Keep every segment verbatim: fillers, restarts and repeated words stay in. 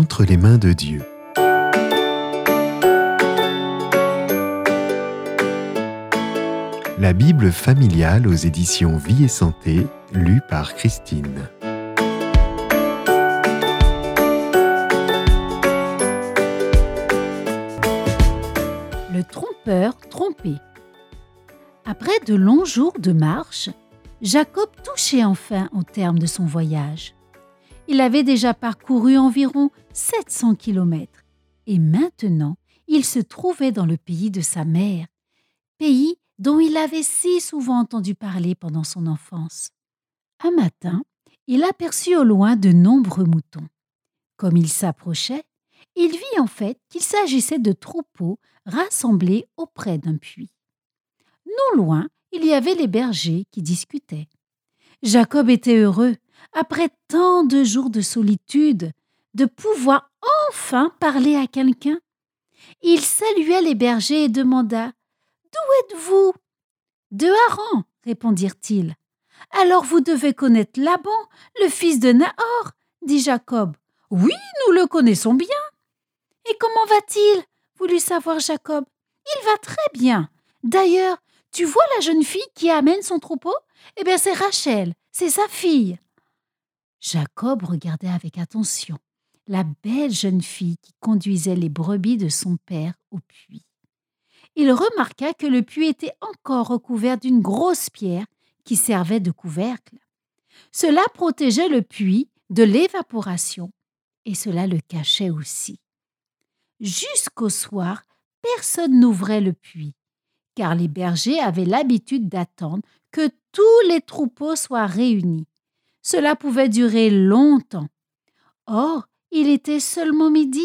entre les mains de Dieu. La Bible familiale aux éditions Vie et Santé, lue par Christine. Le trompeur trompé. Après de longs jours de marche, Jacob touchait enfin au terme de son voyage. Il avait déjà parcouru environ sept cents kilomètres et maintenant il se trouvait dans le pays de sa mère, pays dont il avait si souvent entendu parler pendant son enfance. Un matin, il aperçut au loin de nombreux moutons. Comme il s'approchait, il vit en fait qu'il s'agissait de troupeaux rassemblés auprès d'un puits. Non loin, il y avait les bergers qui discutaient. Jacob était heureux, après tant de jours de solitude, de pouvoir enfin parler à quelqu'un. Il salua les bergers et demanda « D'où êtes-vous » ?« De Haran, répondirent-ils. »« Alors vous devez connaître Laban, le fils de Nahor, dit Jacob. »« Oui, nous le connaissons bien. »« Et comment va-t-il » voulut savoir Jacob. « Il va très bien. D'ailleurs, tu vois la jeune fille qui amène son troupeau ? Eh bien, c'est Rachel, c'est sa fille. » Jacob regardait avec attention la belle jeune fille qui conduisait les brebis de son père au puits. Il remarqua que le puits était encore recouvert d'une grosse pierre qui servait de couvercle. Cela protégeait le puits de l'évaporation et cela le cachait aussi. Jusqu'au soir, personne n'ouvrait le puits, car les bergers avaient l'habitude d'attendre que tous les troupeaux soient réunis. Cela pouvait durer longtemps. Or, il était seulement midi.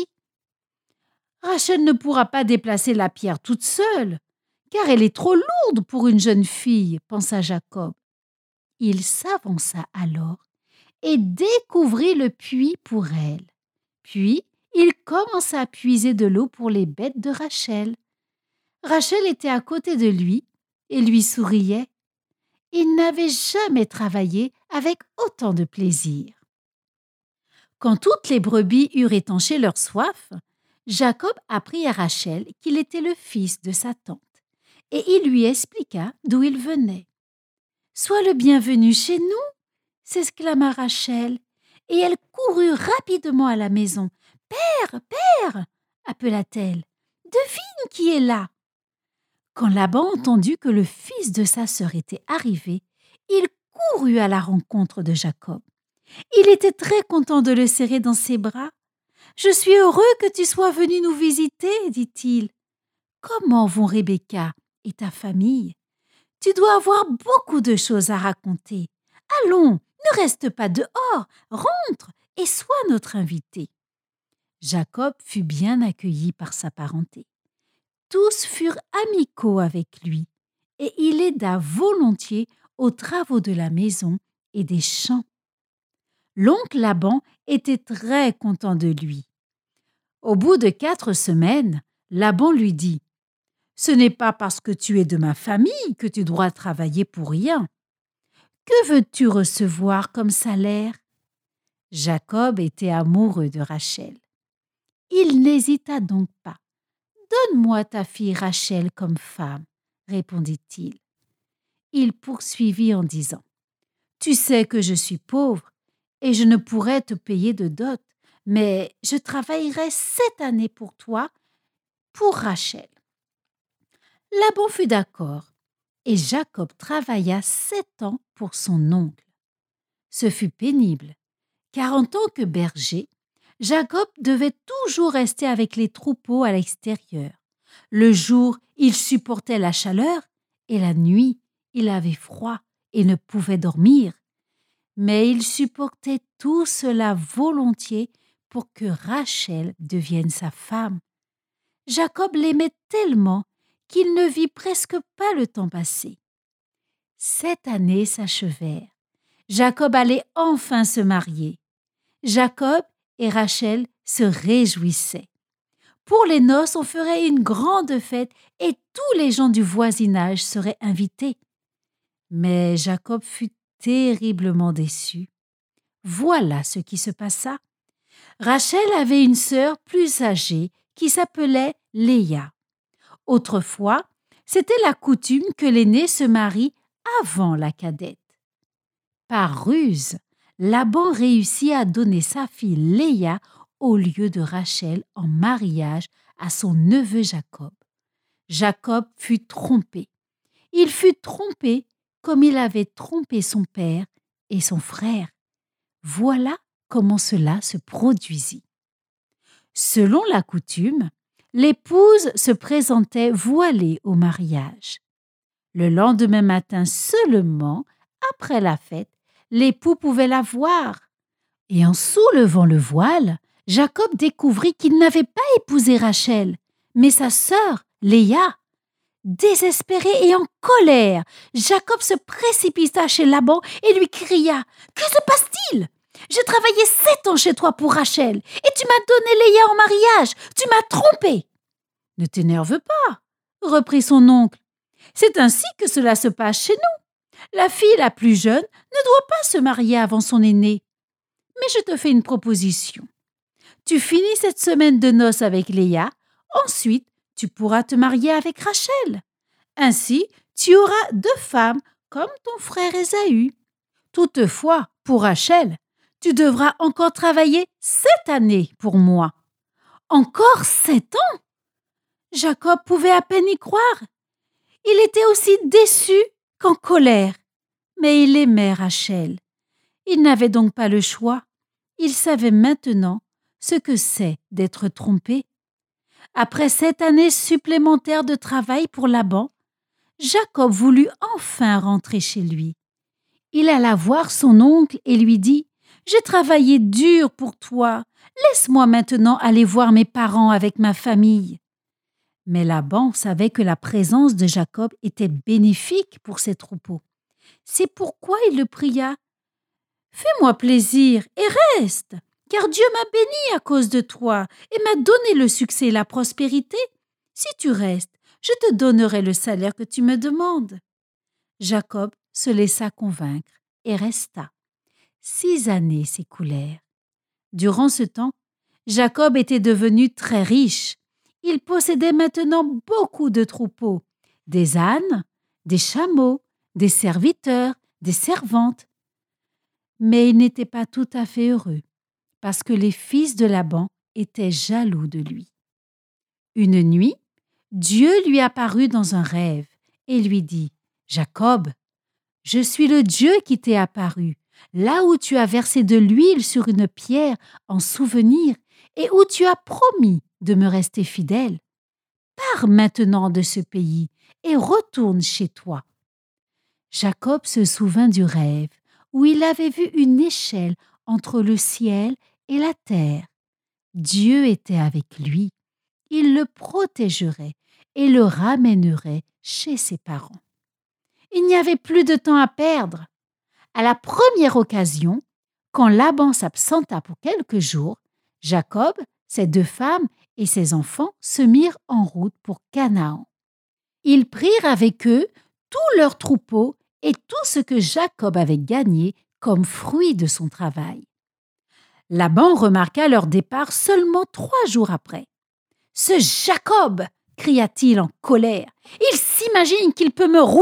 Rachel ne pourra pas déplacer la pierre toute seule, car elle est trop lourde pour une jeune fille, pensa Jacob. Il s'avança alors et découvrit le puits pour elle. Puis, il commença à puiser de l'eau pour les bêtes de Rachel. Rachel était à côté de lui et lui souriait. Il n'avait jamais travaillé avec autant de plaisir. Quand toutes les brebis eurent étanché leur soif, Jacob apprit à Rachel qu'il était le fils de sa tante, et il lui expliqua d'où il venait. « Sois le bienvenu chez nous !» s'exclama Rachel, et elle courut rapidement à la maison. « Père, père !» appela-t-elle. « Devine qui est là !» Quand Laban entendit que le fils de sa sœur était arrivé, il courut à la rencontre de Jacob. Il était très content de le serrer dans ses bras. « Je suis heureux que tu sois venu nous visiter, » dit-il. « Comment vont Rebecca et ta famille ? Tu dois avoir beaucoup de choses à raconter. Allons, ne reste pas dehors, rentre et sois notre invité. » Jacob fut bien accueilli par sa parenté. Tous furent amicaux avec lui et il aida volontiers aux travaux de la maison et des champs. L'oncle Laban était très content de lui. Au bout de quatre semaines, Laban lui dit « Ce n'est pas parce que tu es de ma famille que tu dois travailler pour rien. Que veux-tu recevoir comme salaire ?» Jacob était amoureux de Rachel. Il n'hésita donc pas. « Donne-moi ta fille Rachel comme femme, » répondit-il. Il poursuivit en disant « Tu sais que je suis pauvre et je ne pourrais te payer de dot, mais je travaillerai sept années pour toi, pour Rachel. » Laban fut d'accord et Jacob travailla sept ans pour son oncle. Ce fut pénible, car en tant que berger, Jacob devait toujours rester avec les troupeaux à l'extérieur. Le jour, il supportait la chaleur et la nuit, il avait froid et ne pouvait dormir. Mais il supportait tout cela volontiers pour que Rachel devienne sa femme. Jacob l'aimait tellement qu'il ne vit presque pas le temps passer. Sept années s'achevèrent. Jacob allait enfin se marier. Jacob et Rachel se réjouissaient. Pour les noces, on ferait une grande fête et tous les gens du voisinage seraient invités. Mais Jacob fut terriblement déçu. Voilà ce qui se passa. Rachel avait une sœur plus âgée qui s'appelait Léa. Autrefois, c'était la coutume que l'aînée se marie avant la cadette. Par ruse, Laban réussit à donner sa fille Léa au lieu de Rachel en mariage à son neveu Jacob. Jacob fut trompé. Il fut trompé comme il avait trompé son père et son frère. Voilà comment cela se produisit. Selon la coutume, l'épouse se présentait voilée au mariage. Le lendemain matin seulement, après la fête, l'époux pouvait la voir. Et en soulevant le voile, Jacob découvrit qu'il n'avait pas épousé Rachel, mais sa sœur, Léa. Désespéré et en colère, Jacob se précipita chez Laban et lui cria « Que se passe-t-il ? J'ai travaillé sept ans chez toi pour Rachel et tu m'as donné Léa en mariage. Tu m'as trompé. » « Ne t'énerve pas, » reprit son oncle. « C'est ainsi que cela se passe chez nous. La fille la plus jeune ne doit pas se marier avant son aînée. Mais je te fais une proposition. Tu finis cette semaine de noces avec Léa, ensuite tu pourras te marier avec Rachel. Ainsi, tu auras deux femmes comme ton frère Ésaü. Toutefois, pour Rachel, tu devras encore travailler sept années pour moi. » « Encore sept ans ?» Jacob pouvait à peine y croire. Il était aussi déçu qu'en colère. Mais il aimait Rachel. Il n'avait donc pas le choix. Il savait maintenant ce que c'est d'être trompé. Après sept années supplémentaires de travail pour Laban, Jacob voulut enfin rentrer chez lui. Il alla voir son oncle et lui dit « J'ai travaillé dur pour toi. Laisse-moi maintenant aller voir mes parents avec ma famille. » Mais Laban savait que la présence de Jacob était bénéfique pour ses troupeaux. C'est pourquoi il le pria « Fais-moi plaisir et reste, car Dieu m'a béni à cause de toi et m'a donné le succès et la prospérité. Si tu restes, je te donnerai le salaire que tu me demandes. » Jacob se laissa convaincre et resta. Six années s'écoulèrent. Durant ce temps, Jacob était devenu très riche. Il possédait maintenant beaucoup de troupeaux, des ânes, des chameaux, des serviteurs, des servantes. Mais il n'était pas tout à fait heureux, parce que les fils de Laban étaient jaloux de lui. Une nuit, Dieu lui apparut dans un rêve et lui dit « Jacob, je suis le Dieu qui t'est apparu, là où tu as versé de l'huile sur une pierre en souvenir et où tu as promis de me rester fidèle. Pars maintenant de ce pays et retourne chez toi. » Jacob se souvint du rêve où il avait vu une échelle entre le ciel et la terre. Dieu était avec lui. Il le protégerait et le ramènerait chez ses parents. Il n'y avait plus de temps à perdre. À la première occasion, quand Laban s'absenta pour quelques jours, Jacob, ses deux femmes et ses enfants se mirent en route pour Canaan. Ils prirent avec eux tous leurs troupeaux et tout ce que Jacob avait gagné comme fruit de son travail. Laban remarqua leur départ seulement trois jours après. « Ce Jacob !» cria-t-il en colère. « Il s'imagine qu'il peut me rouler ?»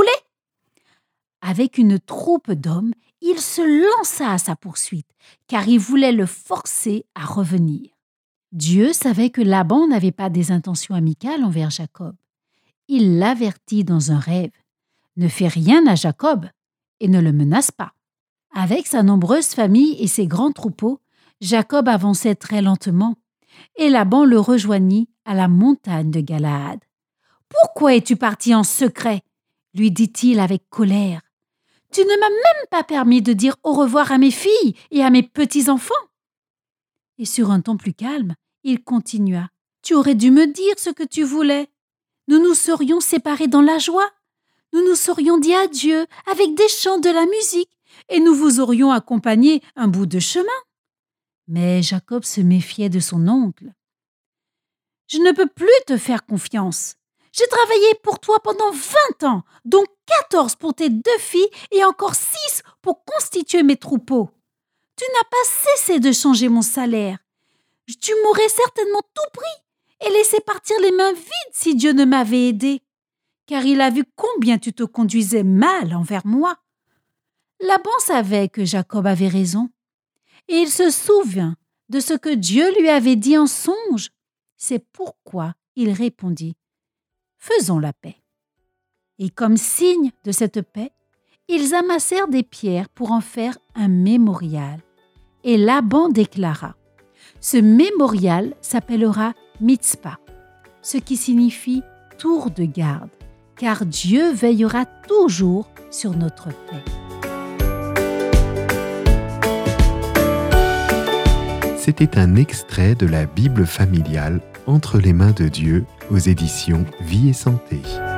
Avec une troupe d'hommes, il se lança à sa poursuite, car il voulait le forcer à revenir. Dieu savait que Laban n'avait pas des intentions amicales envers Jacob. Il l'avertit dans un rêve. « Ne fais rien à Jacob et ne le menace pas. » Avec sa nombreuse famille et ses grands troupeaux, Jacob avançait très lentement, et Laban le rejoignit à la montagne de Galaad. « Pourquoi es-tu parti en secret ?» lui dit-il avec colère. « Tu ne m'as même pas permis de dire au revoir à mes filles et à mes petits-enfants. » Et sur un ton plus calme, il continua. « Tu aurais dû me dire ce que tu voulais. Nous nous serions séparés dans la joie. Nous nous serions dit adieu avec des chants, de la musique, et nous vous aurions accompagné un bout de chemin. » Mais Jacob se méfiait de son oncle. « Je ne peux plus te faire confiance. J'ai travaillé pour toi pendant vingt ans, dont quatorze pour tes deux filles et encore six pour constituer mes troupeaux. Tu n'as pas cessé de changer mon salaire, tu m'aurais certainement tout pris et laissé partir les mains vides si Dieu ne m'avait aidé, car il a vu combien tu te conduisais mal envers moi. » Laban savait que Jacob avait raison, et il se souvint de ce que Dieu lui avait dit en songe. C'est pourquoi il répondit « Faisons la paix. » Et comme signe de cette paix, ils amassèrent des pierres pour en faire un mémorial. Et Laban déclara « Ce mémorial s'appellera Mitzpa, ce qui signifie tour de garde, car Dieu veillera toujours sur notre paix. » C'était un extrait de la Bible familiale Entre les mains de Dieu aux éditions Vie et Santé.